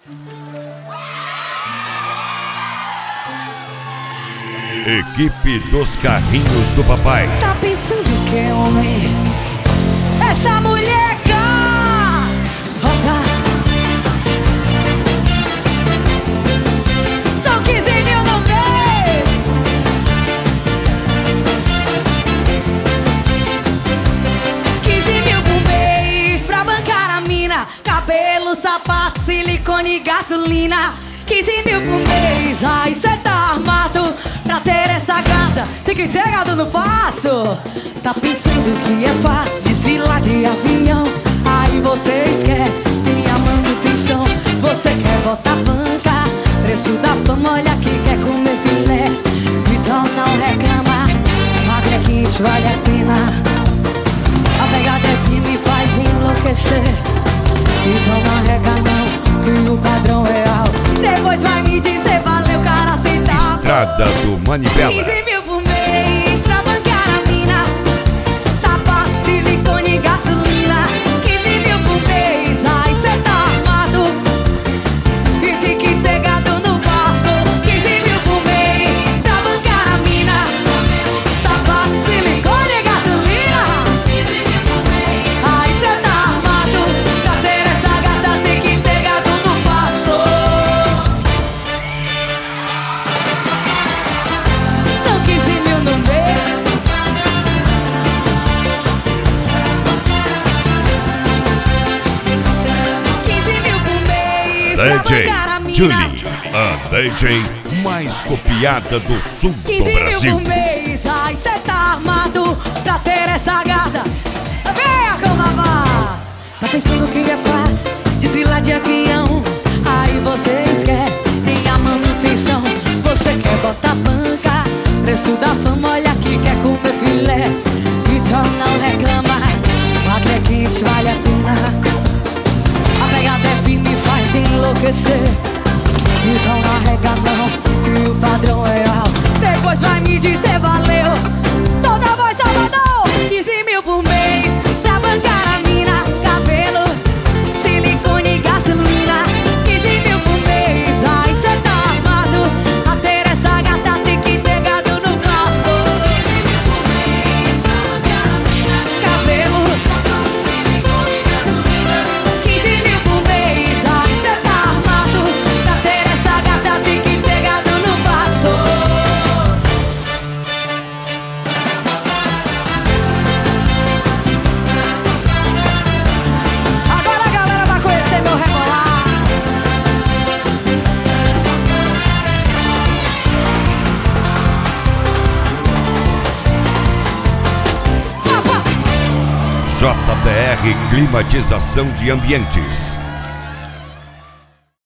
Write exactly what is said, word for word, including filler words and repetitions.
Equipe dos carrinhos do papai. Tá pensando que é homem? Essa mulher cá, rosa. São quinze mil no mês. quinze mil por mês pra bancar a mina. Cabelo, sapato, silicone e gasolina. quinze mil por mês, ai cê tá armado. Pra ter essa gata, tem que ter gado no pasto. Tá pensando que é fácil desfilar de avião. Aí você esquece, tem a manutenção. Você quer botar banca, preço da fama, olha aqui, quer comer filé. Então não reclama, magre é quente, vale a pena. A pegada é firme e faz enlouquecer. Então não reclama não, que o padrão é alto. Depois vai me dizer, valeu, cara, cê tá. Estrada do Manivela. quinze mil por mês pra bancar a mina. Sapato, silicone e gasolina. quinze mil por mês, ai cê tá armado. E tem que ter gado no pasto. quinze mil por mês pra bancar a mina. Sapato, silicone e gasolina. quinze mil por mês, ai cê tá armado. Pra ter essa gata tem que ter gado no pasto. São quinze mil no mês. quinze mil por mês pra D J bancar a mina. Julie, a D J mais copiada do sul do quinze Brasil. mil por mês, ai cê tá armado pra ter essa gata. Venha, Cambavá. Tá pensando que é fácil desfilar de avião. Aí você esquece, tem a manutenção. Você quer botar banca, preço da fama, olha aqui, quer comer filé. Então não reclama, magre é quente, vale a pena. A pegada é firme e faz enlouquecer. Então não arrega não, que o padrão é alto. Depois vai me dizer valeu. Solta a voz, Salvador. quinze mil por mês pra bancar a mina. Cabelo, silicone e gasolina. quinze mil por mês, ai cê tá armado. A ter essa gata tem que ter gado no pasto. Cabelo, quinze mil por mês, ai cê tá armado. Pra ter essa gata tem que ter gado no pasto. Agora a galera vai conhecer meu rebolar. J B R Climatização de Ambientes.